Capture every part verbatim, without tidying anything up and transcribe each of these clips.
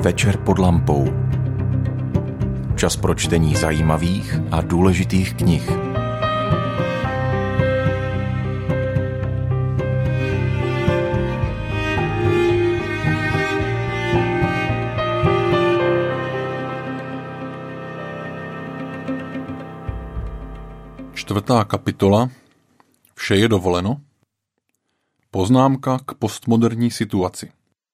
Večer pod lampou. Čas pro čtení zajímavých a důležitých knih. Čtvrtá kapitola. Vše je dovoleno. Poznámka k postmoderní situaci.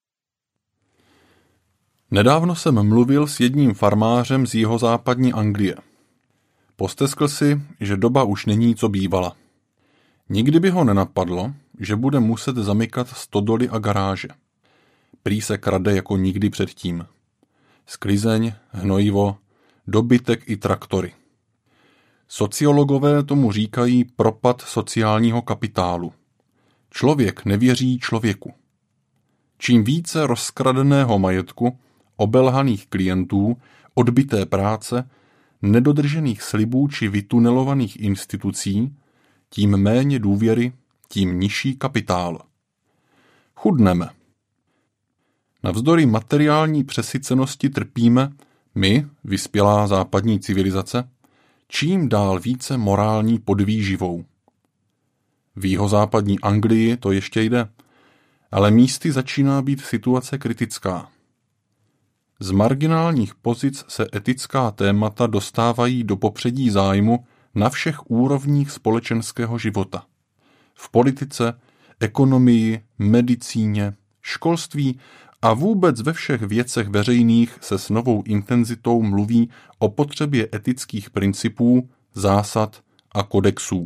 Nedávno jsem mluvil s jedním farmářem z jihozápadní Anglie. Posteskl si, že doba už není, co bývala. Nikdy by ho nenapadlo, že bude muset zamykat stodoly a garáže. Prý se krade jako nikdy předtím. Sklizeň, hnojivo, dobytek i traktory. Sociologové tomu říkají propad sociálního kapitálu. Člověk nevěří člověku. Čím více rozkradeného majetku, obelhaných klientů, odbyté práce, nedodržených slibů či vytunelovaných institucí, tím méně důvěry, tím nižší kapitál. Chudneme. Navzdory materiální přesycenosti trpíme, my, vyspělá západní civilizace, čím dál více morální podvýživou. V jihozápadní Anglii to ještě jde, ale místy začíná být situace kritická. Z marginálních pozic se etická témata dostávají do popředí zájmu na všech úrovních společenského života. V politice, ekonomii, medicíně, školství a vůbec ve všech věcech veřejných se s novou intenzitou mluví o potřebě etických principů, zásad a kodexů.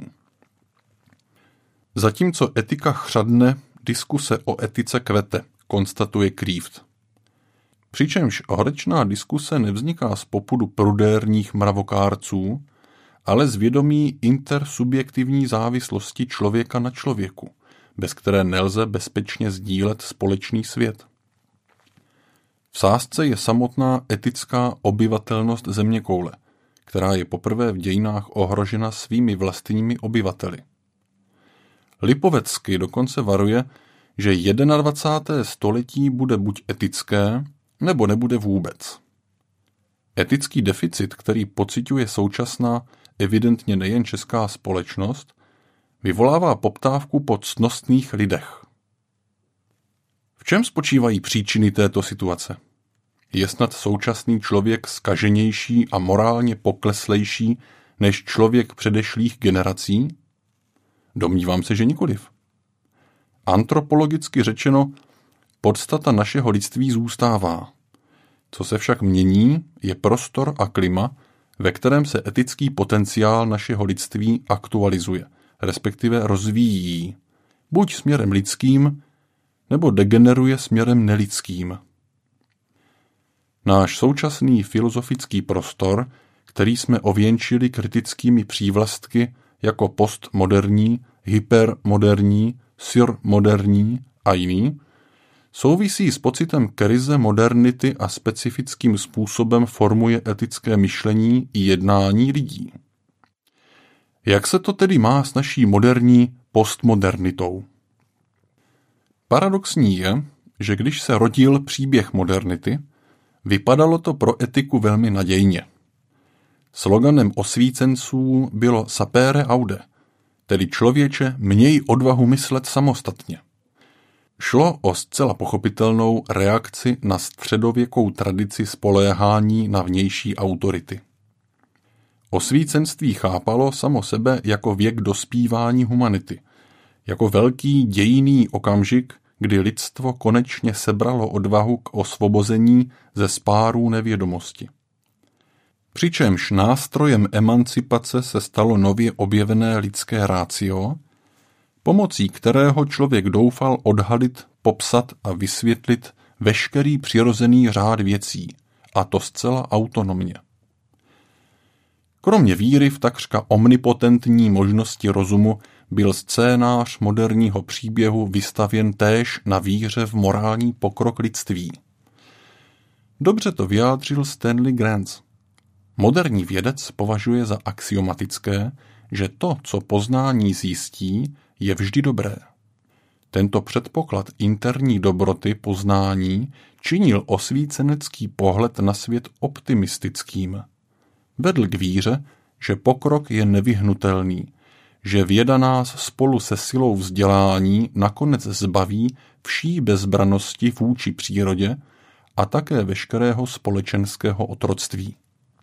Zatímco etika chřadne, diskuse o etice kvete, konstatuje Kreeft. Přičemž horečná diskuse nevzniká z popudu prudérních mravokárců, ale z vědomí intersubjektivní závislosti člověka na člověku, bez které nelze bezpečně sdílet společný svět. V sázce je samotná etická obyvatelnost zeměkoule, která je poprvé v dějinách ohrožena svými vlastními obyvateli. Lipovecky dokonce varuje, že dvacáté první století bude buď etické, nebo nebude vůbec. Etický deficit, který pociťuje současná, evidentně nejen česká společnost, vyvolává poptávku po ctnostných lidech. V čem spočívají příčiny této situace? Je snad současný člověk zkaženější a morálně pokleslejší než člověk předešlých generací? Domnívám se, že nikoliv. Antropologicky řečeno, podstata našeho lidství zůstává. Co se však mění, je prostor a klima, ve kterém se etický potenciál našeho lidství aktualizuje, respektive rozvíjí, buď směrem lidským, nebo degeneruje směrem nelidským. Náš současný filozofický prostor, který jsme ověnčili kritickými přívlastky jako postmoderní, hypermoderní, surmoderní a jiný, souvisí s pocitem krize modernity a specifickým způsobem formuje etické myšlení i jednání lidí. Jak se to tedy má s naší moderní postmodernitou? Paradoxní je, že když se rodil příběh modernity, vypadalo to pro etiku velmi nadějně. Sloganem osvícenců bylo sapere aude, tedy člověče, měj odvahu myslet samostatně. Šlo o zcela pochopitelnou reakci na středověkou tradici spoléhání na vnější autority. Osvícenství chápalo samo sebe jako věk dospívání humanity, jako velký dějinný okamžik, kdy lidstvo konečně sebralo odvahu k osvobození ze spárů nevědomosti. Přičemž nástrojem emancipace se stalo nově objevené lidské ratio, pomocí kterého člověk doufal odhalit, popsat a vysvětlit veškerý přirozený řád věcí, a to zcela autonomně. Kromě víry v takřka omnipotentní možnosti rozumu byl scénář moderního příběhu vystavěn též na víře v morální pokrok lidství. Dobře to vyjádřil Stanley Grenz. Moderní vědec považuje za axiomatické, že to, co poznání zjistí, je vždy dobré. Tento předpoklad interní dobroty poznání činil osvícenecký pohled na svět optimistickým. Vedl k víře, že pokrok je nevyhnutelný, že věda nás spolu se silou vzdělání nakonec zbaví vší bezbranosti vůči přírodě a také veškerého společenského otroctví.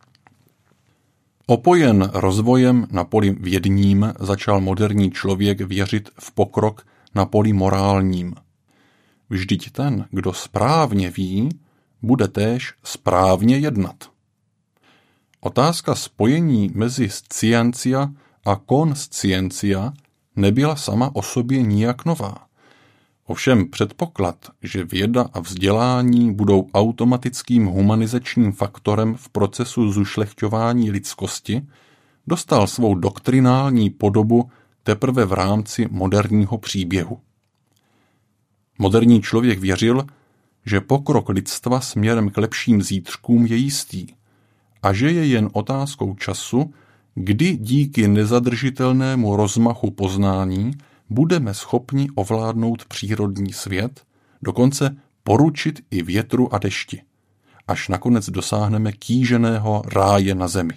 Opojen rozvojem na poli vědním začal moderní člověk věřit v pokrok na poli morálním. Vždyť ten, kdo správně ví, bude též správně jednat. Otázka spojení mezi scientia a conscientia nebyla sama o sobě nijak nová. Ovšem předpoklad, že věda a vzdělání budou automatickým humanizačním faktorem v procesu zušlechťování lidskosti, dostal svou doktrinální podobu teprve v rámci moderního příběhu. Moderní člověk věřil, že pokrok lidstva směrem k lepším zítřkům je jistý a že je jen otázkou času, kdy díky nezadržitelnému rozmachu poznání budeme schopni ovládnout přírodní svět, dokonce poručit i větru a dešti, až nakonec dosáhneme kýženého ráje na zemi.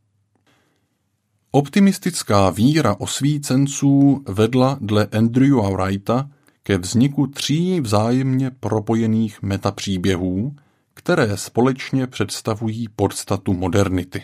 Optimistická víra osvícenců vedla dle Andrewa Wrighta ke vzniku tří vzájemně propojených metapříběhů, které společně představují podstatu modernity.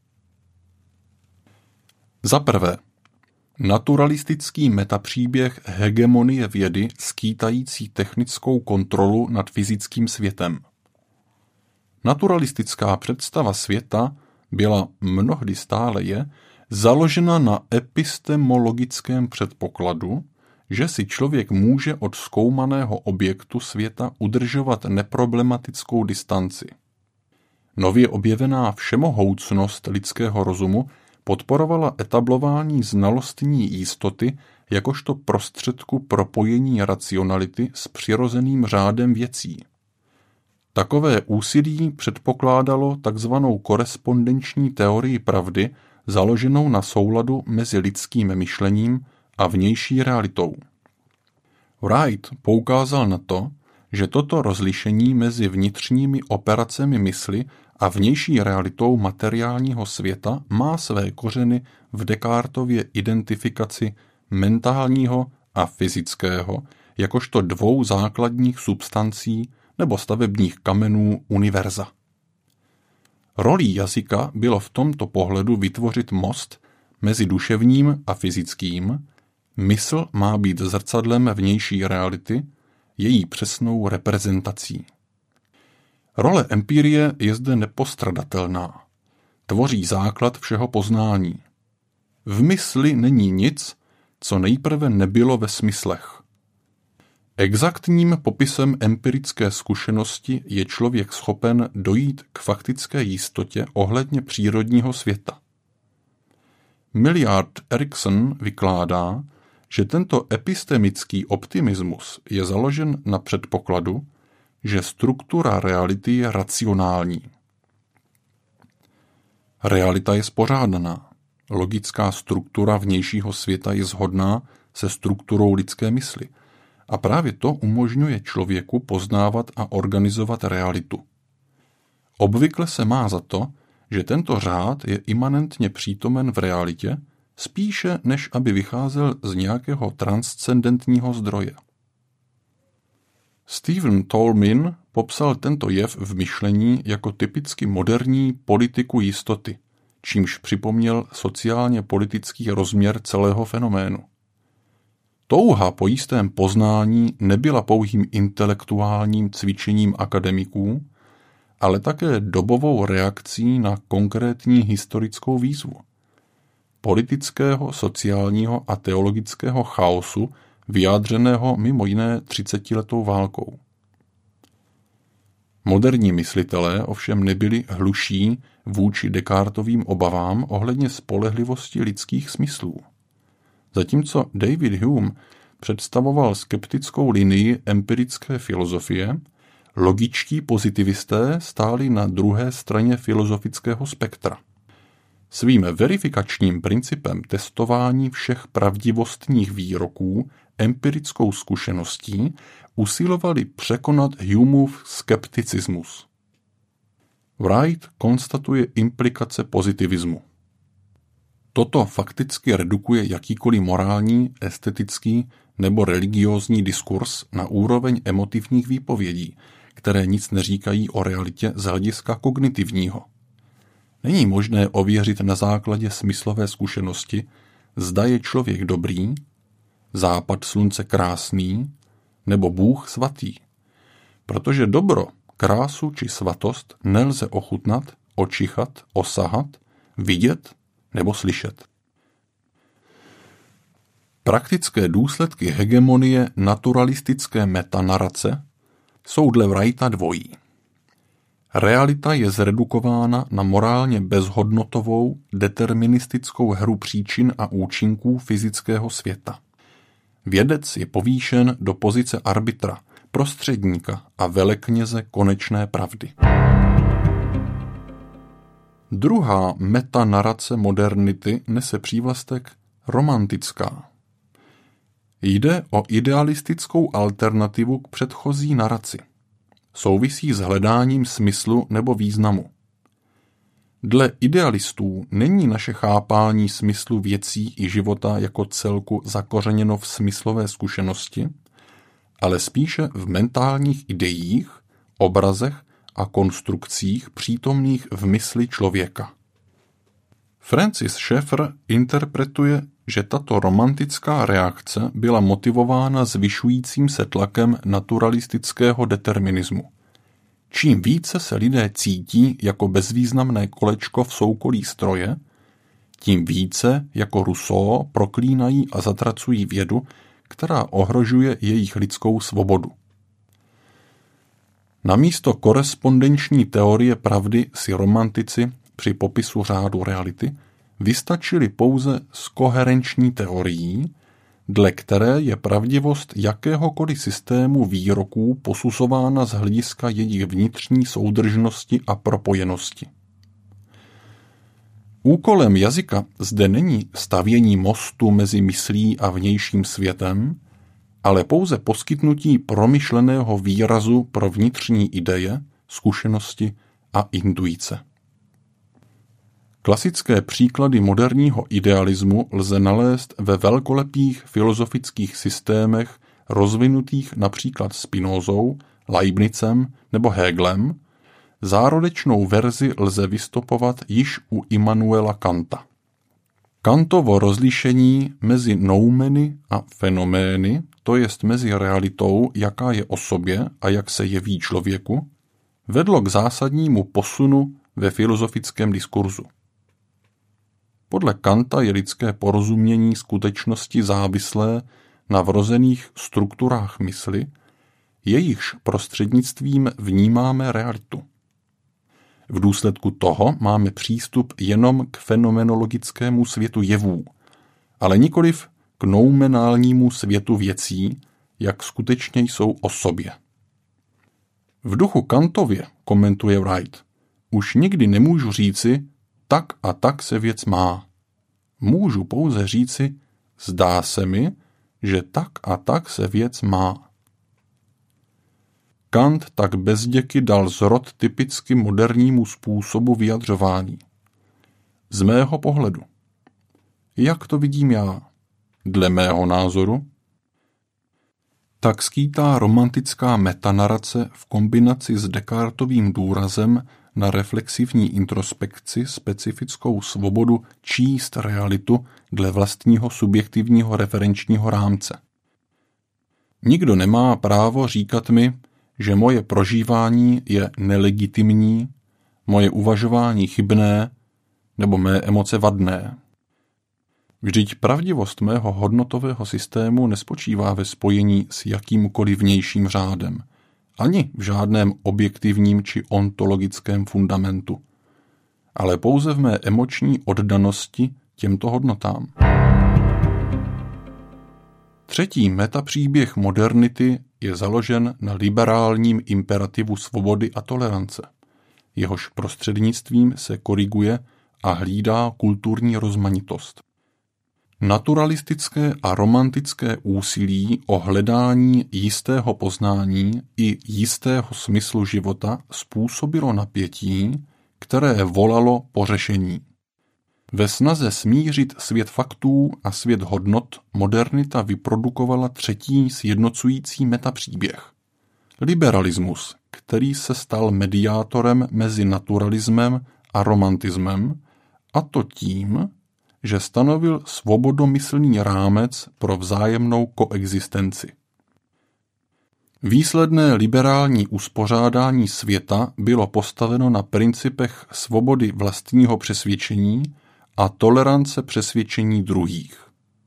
Za prvé, naturalistický metapříběh hegemonie vědy skýtající technickou kontrolu nad fyzickým světem. Naturalistická představa světa byla, mnohdy stále je, založena na epistemologickém předpokladu, že si člověk může od zkoumaného objektu světa udržovat neproblematickou distanci. Nově objevená všemohoucnost lidského rozumu podporovala etablování znalostní jistoty jakožto prostředku propojení racionality s přirozeným řádem věcí. Takové úsilí předpokládalo takzvanou korespondenční teorii pravdy založenou na souladu mezi lidským myšlením a vnější realitou. Wright poukázal na to, že toto rozlišení mezi vnitřními operacemi mysli a vnější realitou materiálního světa má své kořeny v Descartově identifikaci mentálního a fyzického jakožto dvou základních substancí nebo stavebních kamenů univerza. Rolí jazyka bylo v tomto pohledu vytvořit most mezi duševním a fyzickým. Mysl má být zrcadlem vnější reality, její přesnou reprezentací. Role empirie je zde nepostradatelná. Tvoří základ všeho poznání. V mysli není nic, co nejprve nebylo ve smyslech. Exaktním popisem empirické zkušenosti je člověk schopen dojít k faktické jistotě ohledně přírodního světa. Millard Erickson vykládá, že tento epistemický optimismus je založen na předpokladu, že struktura reality je racionální. Realita je spořádaná. Logická struktura vnějšího světa je shodná se strukturou lidské mysli a právě to umožňuje člověku poznávat a organizovat realitu. Obvykle se má za to, že tento řád je imanentně přítomen v realitě, spíše než aby vycházel z nějakého transcendentního zdroje. Stephen Tolmin popsal tento jev v myšlení jako typicky moderní politiku jistoty, čímž připomněl sociálně politický rozměr celého fenoménu. Touha po jistém poznání nebyla pouhým intelektuálním cvičením akademiků, ale také dobovou reakcí na konkrétní historickou výzvu. Politického, sociálního a teologického chaosu, vyjádřeného mimo jiné třicetiletou válkou. Moderní myslitelé ovšem nebyli hluší vůči Descartovým obavám ohledně spolehlivosti lidských smyslů. Zatímco David Hume představoval skeptickou linii empirické filozofie, logičtí pozitivisté stáli na druhé straně filozofického spektra. Svým verifikačním principem testování všech pravdivostních výroků empirickou zkušeností usilovali překonat Humeův skepticismus. Wright konstatuje implikace pozitivismu. Toto fakticky redukuje jakýkoliv morální, estetický nebo religiózní diskurs na úroveň emotivních výpovědí, které nic neříkají o realitě z hlediska kognitivního. Není možné ověřit na základě smyslové zkušenosti, zda je člověk dobrý, západ slunce krásný nebo Bůh svatý, protože dobro, krásu či svatost nelze ochutnat, očichat, osahat, vidět nebo slyšet. Praktické důsledky hegemonie naturalistické metanarace jsou dle Wrighta dvojí. Realita je zredukována na morálně bezhodnotovou, deterministickou hru příčin a účinků fyzického světa. Vědec je povýšen do pozice arbitra, prostředníka a velekněze konečné pravdy. Druhá metanarace modernity nese přívlastek romantická. Jde o idealistickou alternativu k předchozí naraci. Souvisí s hledáním smyslu nebo významu. Dle idealistů není naše chápání smyslu věcí i života jako celku zakořeněno v smyslové zkušenosti, ale spíše v mentálních ideích, obrazech a konstrukcích přítomných v mysli člověka. Francis Schaeffer interpretuje, že tato romantická reakce byla motivována zvyšujícím se tlakem naturalistického determinismu. Čím více se lidé cítí jako bezvýznamné kolečko v soukolí stroje, tím více jako Rousseau proklínají a zatracují vědu, která ohrožuje jejich lidskou svobodu. Namísto korespondenční teorie pravdy si romantici při popisu řádu reality vystačili pouze s koherenční teorií, dle které je pravdivost jakéhokoliv systému výroků posuzována z hlediska jejich vnitřní soudržnosti a propojenosti. Úkolem jazyka zde není stavění mostu mezi myslí a vnějším světem, ale pouze poskytnutí promyšleného výrazu pro vnitřní ideje, zkušenosti a intuice. Klasické příklady moderního idealismu lze nalézt ve velkolepých filozofických systémech rozvinutých například Spinozou, Leibnizem nebo Hegelem. Zárodečnou verzi lze vystopovat již u Immanuela Kanta. Kantovo rozlišení mezi noumeny a fenomény, to jest mezi realitou, jaká je o sobě a jak se jeví člověku, vedlo k zásadnímu posunu ve filozofickém diskurzu. Podle Kanta je lidské porozumění skutečnosti závislé na vrozených strukturách mysli, jejichž prostřednictvím vnímáme realitu. V důsledku toho máme přístup jenom k fenomenologickému světu jevů, ale nikoliv k noumenálnímu světu věcí, jak skutečně jsou o sobě. V duchu Kantově, komentuje Wright, už nikdy nemůžu říci, tak a tak se věc má. Můžu pouze říci, zdá se mi, že tak a tak se věc má. Kant tak bezděky dal zrod typicky modernímu způsobu vyjadřování. Z mého pohledu. Jak to vidím já? Dle mého názoru? Tak skýtá romantická metanarace v kombinaci s Descartovým důrazem na reflexivní introspekci specifickou svobodu číst realitu dle vlastního subjektivního referenčního rámce. Nikdo nemá právo říkat mi, že moje prožívání je nelegitimní, moje uvažování chybné nebo mé emoce vadné. Vždyť pravdivost mého hodnotového systému nespočívá ve spojení s jakýmkoliv vnějším řádem, ani v žádném objektivním či ontologickém fundamentu, ale pouze v mé emoční oddanosti těmto hodnotám. Třetí metapříběh modernity je založen na liberálním imperativu svobody a tolerance, jehož prostřednictvím se koriguje a hlídá kulturní rozmanitost. Naturalistické a romantické úsilí o hledání jistého poznání i jistého smyslu života způsobilo napětí, které volalo po řešení. Ve snaze smířit svět faktů a svět hodnot modernita vyprodukovala třetí sjednocující metapříběh. Liberalismus, který se stal mediátorem mezi naturalismem a romantismem, a to tím, že stanovil svobodomyslný rámec pro vzájemnou koexistenci. Výsledné liberální uspořádání světa bylo postaveno na principech svobody vlastního přesvědčení a tolerance přesvědčení druhých.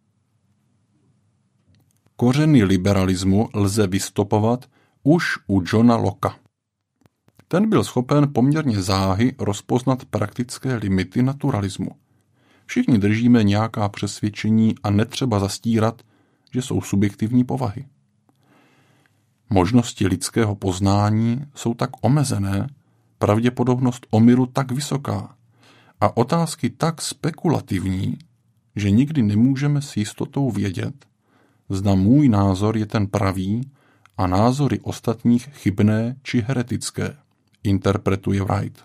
Kořeny liberalismu lze vystopovat už u Johna Locka. Ten byl schopen poměrně záhy rozpoznat praktické limity naturalismu. Všichni držíme nějaká přesvědčení a netřeba zastírat, že jsou subjektivní povahy. Možnosti lidského poznání jsou tak omezené, pravděpodobnost omylu tak vysoká a otázky tak spekulativní, že nikdy nemůžeme s jistotou vědět, zda můj názor je ten pravý a názory ostatních chybné či heretické, interpretuje Wright.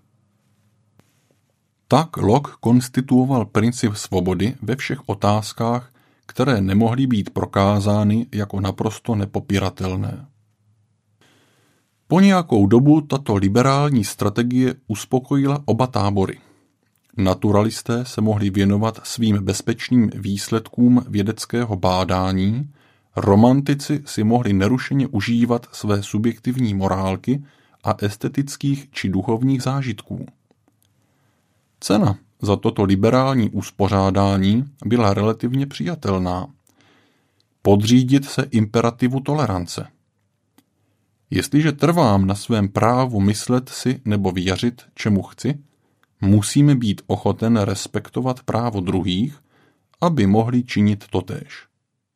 Tak Locke konstituoval princip svobody ve všech otázkách, které nemohly být prokázány jako naprosto nepopiratelné. Po nějakou dobu tato liberální strategie uspokojila oba tábory. Naturalisté se mohli věnovat svým bezpečným výsledkům vědeckého bádání, romantici si mohli nerušeně užívat své subjektivní morálky a estetických či duchovních zážitků. Cena za toto liberální uspořádání byla relativně přijatelná. Podřídit se imperativu tolerance. Jestliže trvám na svém právu myslet si nebo věřit, čemu chci, musíme být ochoten respektovat právo druhých, aby mohli činit totéž.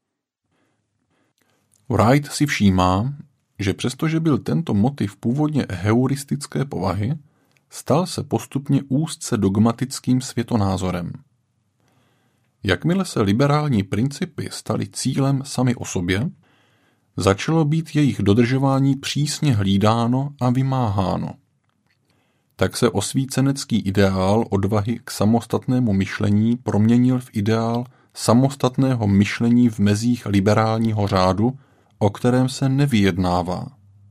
Wright si všímá, že přestože byl tento motiv původně heuristické povahy, stal se postupně úzce dogmatickým světonázorem. Jakmile se liberální principy staly cílem sami o sobě, začalo být jejich dodržování přísně hlídáno a vymáháno. Tak se osvícenecký ideál odvahy k samostatnému myšlení proměnil v ideál samostatného myšlení v mezích liberálního řádu, o kterém se nevyjednává.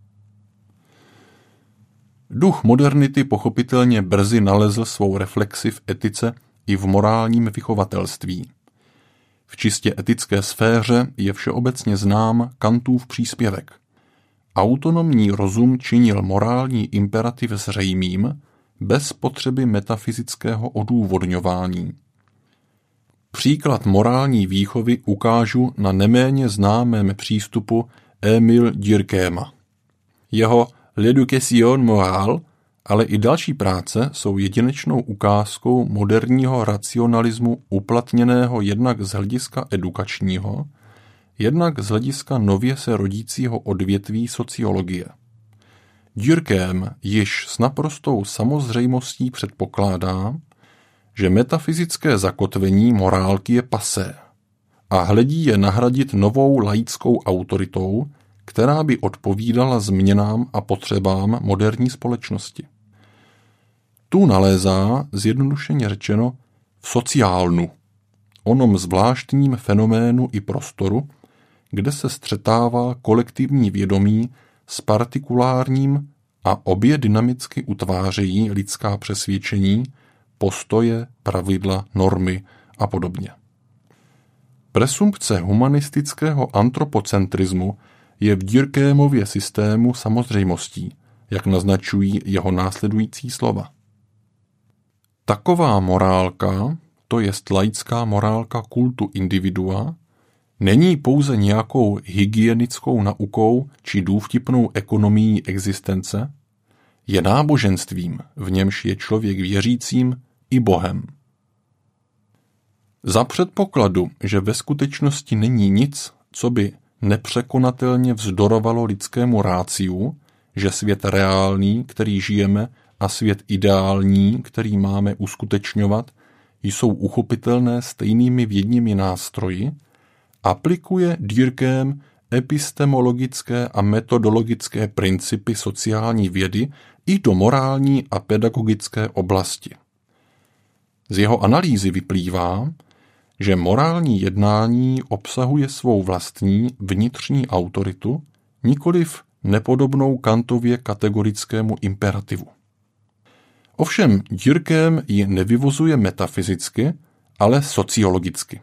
Duch modernity pochopitelně brzy nalezl svou reflexi v etice i v morálním vychovatelství. V čistě etické sféře je všeobecně znám Kantův příspěvek. Autonomní rozum činil morální imperativ zřejmým, bez potřeby metafyzického odůvodňování. Příklad morální výchovy ukážu na neméně známém přístupu Émile Durkheima. Jeho L'éducation morale, ale i další práce jsou jedinečnou ukázkou moderního racionalismu uplatněného jednak z hlediska edukačního, jednak z hlediska nově se rodícího odvětví sociologie. Durkheim již s naprostou samozřejmostí předpokládá, že metafyzické zakotvení morálky je passé a hledí je nahradit novou laickou autoritou, která by odpovídala změnám a potřebám moderní společnosti. Tu nalézá, zjednodušeně řečeno, v sociálnu, onom zvláštním fenoménu i prostoru, kde se střetává kolektivní vědomí s partikulárním a obě dynamicky utvářejí lidská přesvědčení, postoje, pravidla, normy a podobně. Presumpce humanistického antropocentrismu je v Durkheimově systému samozřejmostí, jak naznačují jeho následující slova. Taková morálka, to jest laická morálka kultu individua, není pouze nějakou hygienickou naukou či důvtipnou ekonomií existence, je náboženstvím, v němž je člověk věřícím i Bohem. Za předpokladu, že ve skutečnosti není nic, co by nepřekonatelně vzdorovalo lidskému ráciu, že svět reálný, který žijeme, a svět ideální, který máme uskutečňovat, jsou uchopitelné stejnými vědními nástroji, aplikuje Durkheim epistemologické a metodologické principy sociální vědy i do morální a pedagogické oblasti. Z jeho analýzy vyplývá, že morální jednání obsahuje svou vlastní vnitřní autoritu, nikoliv nepodobnou Kantově kategorickému imperativu. Ovšem Durkheim ji nevyvozuje metafyzicky, ale sociologicky.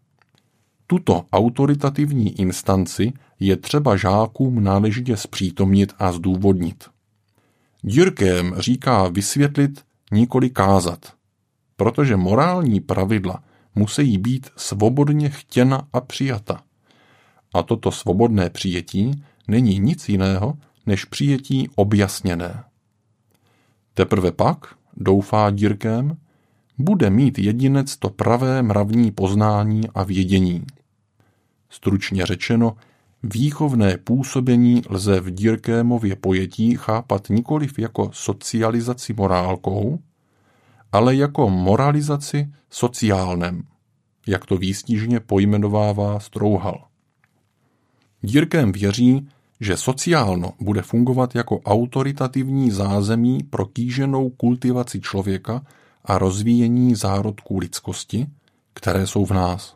Tuto autoritativní instanci je třeba žákům náležitě zpřítomnit a zdůvodnit. Durkheim říká vysvětlit, nikoli kázat, protože morální pravidla musí být svobodně chtěna a přijata. A toto svobodné přijetí není nic jiného než přijetí objasněné. Teprve pak, doufá Durkheim, bude mít jedinec to pravé mravní poznání a vědění. Stručně řečeno, výchovné působení lze v Durkheimově pojetí chápat nikoliv jako socializaci morálkou, ale jako moralizaci sociálnem, jak to výstižně pojmenovává Strouhal. Durkheim věří, že sociálno bude fungovat jako autoritativní zázemí pro kýženou kultivaci člověka a rozvíjení zárodků lidskosti, které jsou v nás.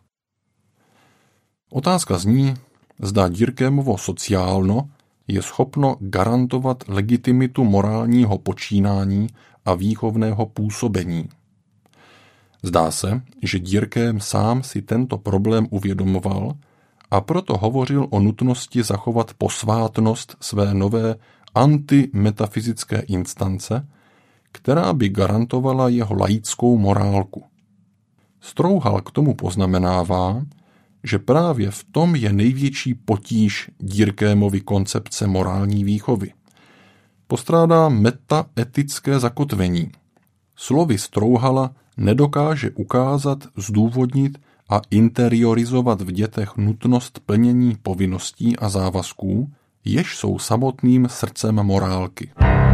Otázka zní, zda Durkheimovo sociálno je schopno garantovat legitimitu morálního počínání a výchovného působení. Zdá se, že Durkheim sám si tento problém uvědomoval a proto hovořil o nutnosti zachovat posvátnost své nové antimetafyzické instance, která by garantovala jeho laickou morálku. Strouhal k tomu poznamenává, že právě v tom je největší potíž Durkheimovy koncepce morální výchovy. Postrádá metaetické zakotvení. Slovy Strouhala nedokáže ukázat, zdůvodnit a interiorizovat v dětech nutnost plnění povinností a závazků, jež jsou samotným srdcem morálky.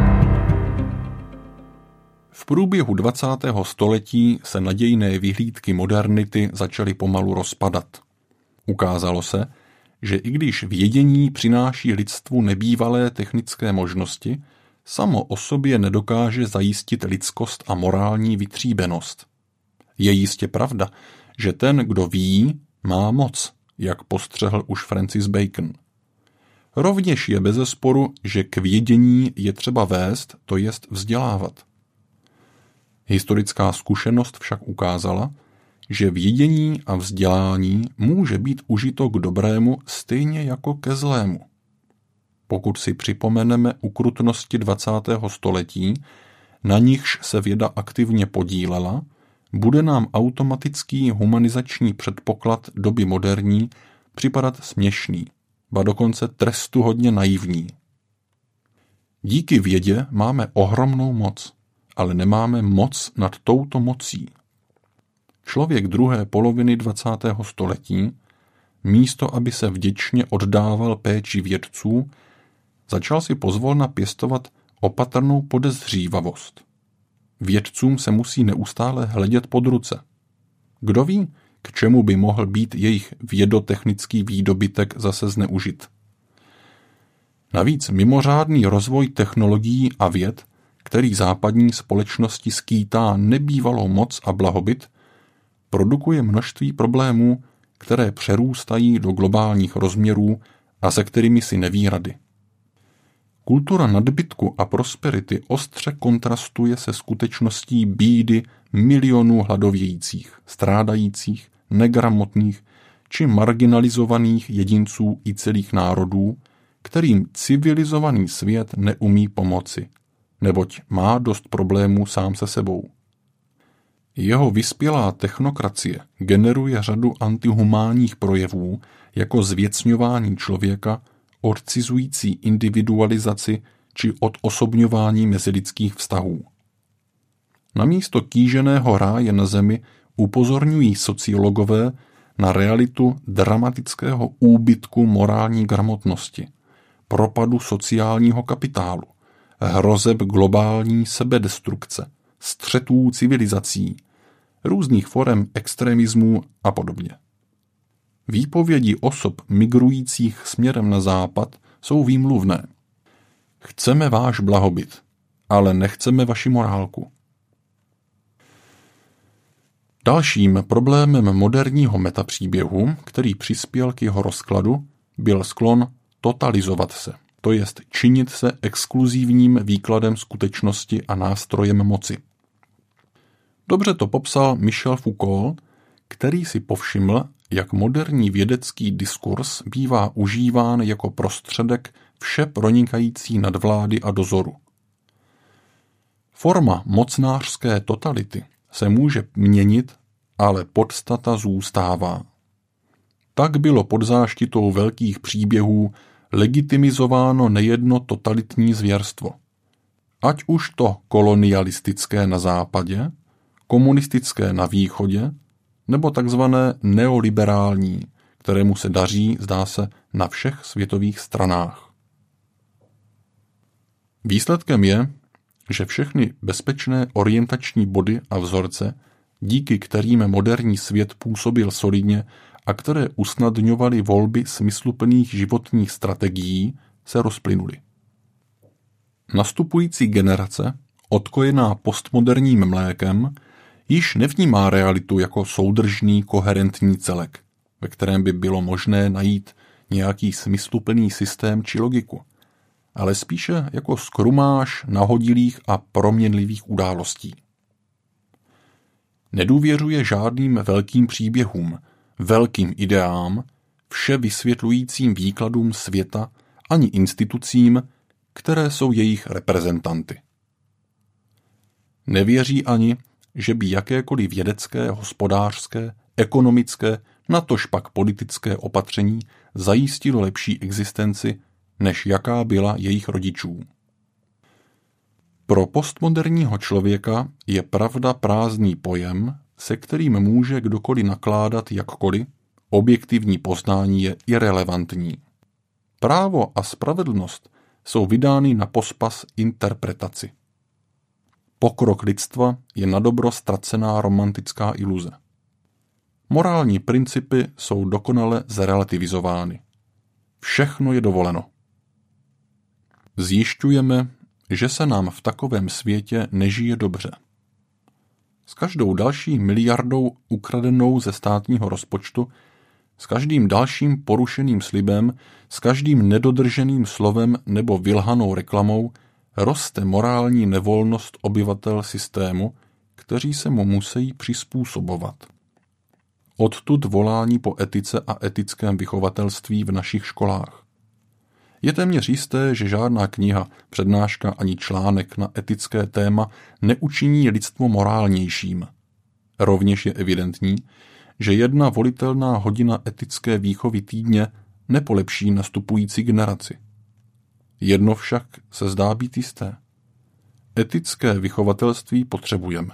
V průběhu dvacátého století se nadějné vyhlídky modernity začaly pomalu rozpadat. Ukázalo se, že i když vědění přináší lidstvu nebývalé technické možnosti, samo o sobě nedokáže zajistit lidskost a morální vytříbenost. Je jistě pravda, že ten, kdo ví, má moc, jak postřehl už Francis Bacon. Rovněž je bezesporu, že k vědění je třeba vést, to jest vzdělávat. Historická zkušenost však ukázala, že vědění a vzdělání může být užito k dobrému stejně jako ke zlému. Pokud si připomeneme ukrutnosti dvacátého století, na nichž se věda aktivně podílela, bude nám automatický humanizační předpoklad doby moderní připadat směšný, ba dokonce trestuhodně naivní. Díky vědě máme ohromnou moc, ale nemáme moc nad touto mocí. Člověk druhé poloviny dvacátého století, místo aby se vděčně oddával péči vědců, začal si pozvolna pěstovat opatrnou podezřívavost. Vědcům se musí neustále hledět pod ruce. Kdo ví, k čemu by mohl být jejich vědotechnický výdobytek zase zneužit. Navíc mimořádný rozvoj technologií a věd, který západní společnosti skýtá nebývalou moc a blahobyt, produkuje množství problémů, které přerůstají do globálních rozměrů a se kterými si neví rady. Kultura nadbytku a prosperity ostře kontrastuje se skutečností bídy milionů hladovějících, strádajících, negramotných či marginalizovaných jedinců i celých národů, kterým civilizovaný svět neumí pomoci, neboť má dost problémů sám se sebou. Jeho vyspělá technokracie generuje řadu antihumánních projevů jako zvěcňování člověka, odcizující individualizaci či odosobňování mezilidských vztahů. Namísto kýženého ráje na zemi upozorňují sociologové na realitu dramatického úbytku morální gramotnosti, propadu sociálního kapitálu, hrozeb globální sebedestrukce, střetů civilizací, různých forem extremismů a podobně. Výpovědi osob migrujících směrem na západ jsou výmluvné. Chceme váš blahobyt, ale nechceme vaši morálku. Dalším problémem moderního metapříběhu, který přispěl k jeho rozkladu, byl sklon totalizovat se, to jest činit se exkluzivním výkladem skutečnosti a nástrojem moci. Dobře to popsal Michel Foucault, který si povšiml, jak moderní vědecký diskurs bývá užíván jako prostředek vše pronikající nadvlády a dozoru. Forma mocnářské totality se může měnit, ale podstata zůstává. Tak bylo pod záštitou velkých příběhů legitimizováno nejedno totalitní zvěrstvo. Ať už to kolonialistické na západě, komunistické na východě, nebo takzvané neoliberální, kterému se daří, zdá se, na všech světových stranách. Výsledkem je, že všechny bezpečné orientační body a vzorce, díky kterým moderní svět působil solidně a které usnadňovaly volby smysluplných životních strategií, se rozplynuly. Nastupující generace, odkojená postmoderním mlékem, již nevnímá realitu jako soudržný, koherentní celek, ve kterém by bylo možné najít nějaký smysluplný systém či logiku, ale spíše jako skrumáž nahodilých a proměnlivých událostí. Nedůvěřuje žádným velkým příběhům, velkým ideám, vše vysvětlujícím výkladům světa ani institucím, které jsou jejich reprezentanty. Nevěří ani, že by jakékoliv vědecké, hospodářské, ekonomické, natož pak politické opatření zajistilo lepší existenci, než jaká byla jejich rodičů. Pro postmoderního člověka je pravda prázdný pojem, se kterým může kdokoliv nakládat jakkoliv, objektivní poznání je irelevantní. Právo a spravedlnost jsou vydány na pospas interpretaci. Pokrok lidstva je nadobro ztracená romantická iluze. Morální principy jsou dokonale zrelativizovány. Všechno je dovoleno. Zjišťujeme, že se nám v takovém světě nežije dobře. S každou další miliardou ukradenou ze státního rozpočtu, s každým dalším porušeným slibem, s každým nedodrženým slovem nebo vylhanou reklamou roste morální nevolnost obyvatel systému, kteří se mu musí přizpůsobovat. Odtud volání po etice a etickém vychovatelství v našich školách. Je téměř jisté, že žádná kniha, přednáška ani článek na etické téma neučiní lidstvo morálnějším. Rovněž je evidentní, že jedna volitelná hodina etické výchovy týdně nepolepší nastupující generaci. Jedno však se zdá být jisté. Etické vychovatelství potřebujeme.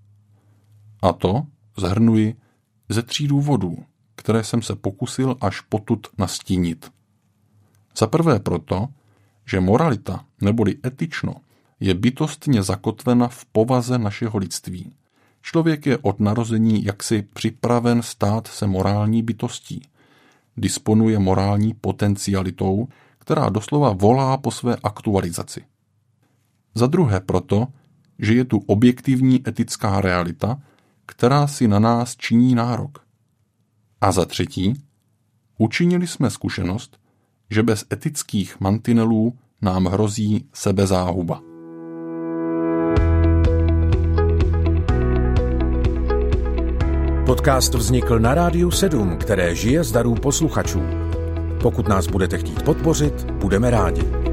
A to shrnuji ze tří důvodů, které jsem se pokusil až potud nastínit. Za prvé proto, že moralita neboli etično je bytostně zakotvena v povaze našeho lidství. Člověk je od narození jaksi připraven stát se morální bytostí. Disponuje morální potencialitou, která doslova volá po své aktualizaci. Za druhé proto, že je tu objektivní etická realita, která si na nás činí nárok. A za třetí, učinili jsme zkušenost, že bez etických mantinelů nám hrozí sebezáhuba. Podcast vznikl na Rádiu sedm, které žije z darů posluchačů. Pokud nás budete chtít podpořit, budeme rádi.